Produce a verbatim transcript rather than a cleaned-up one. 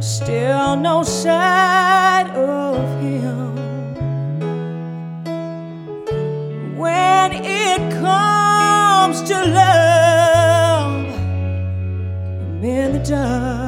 still no sight of him. When it comes to love, I'm in the dark.